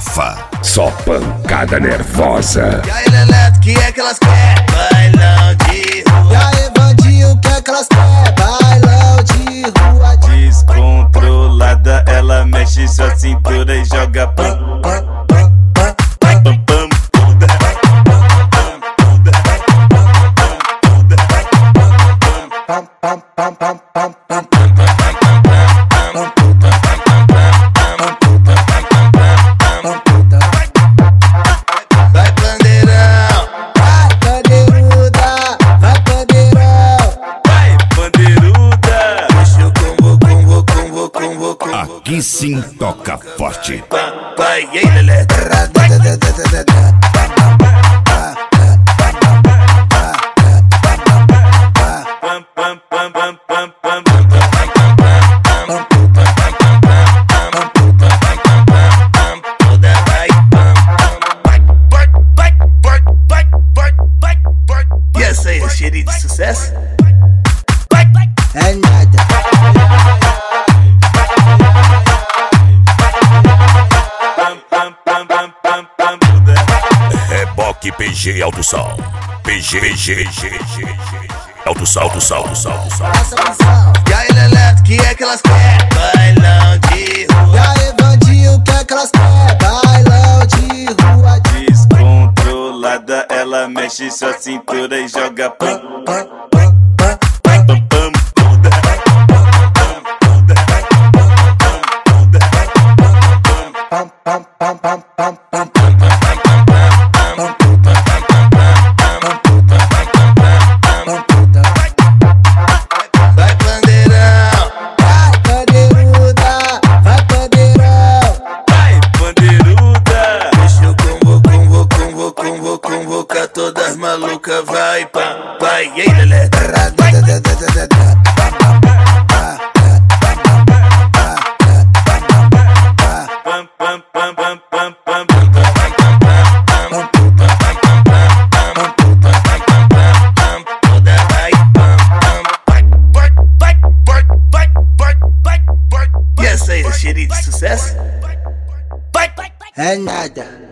Rafa, só pancada nervosa. E aí, Leleto, que é que elas querem? Bailão de rua. E aí, bandinho, que é que elas querem? Bailão de rua. Descontrolada, ela mexe sua cintura e joga pam, pam, pam, pam, pam, pam, pam, pam, pam, pam. Vai, bandeirão. Vai, bandeiruda, vai, bandeirão. vai, bandeiruda. Deixa eu convocar. Aqui sim toca forte. Vai, e aí, Leleto? Pam, pam, pam, pam, pam, pam. Toda vai. E essa aí, é cheirinho de sucesso? É nada. Pam, pam, pam, pam, pam, pam. Reboque PG Alto Som. PG Alto Som. Essa visão. E aí, Leleto, que é que elas querem? Bailão de E rua. aí, bandinho, que é que elas querem? Bailão de rua. Descontrolada, ela mexe sua cintura e joga pam, pam, pam, pam, pam, pam. Pam, pam, pam, pam, pam, pam. Vai, bandeirão. Vai, bandeiruda, vai, bandeirão. Vai, bandeiruda. Deixa eu convocar todas malucas. Vai, pam, vai, e aí, Leleto? Pam, pam, pam, pam, pam, pam. Toda vai. E essa aí, é cheirinho de sucesso? É nada.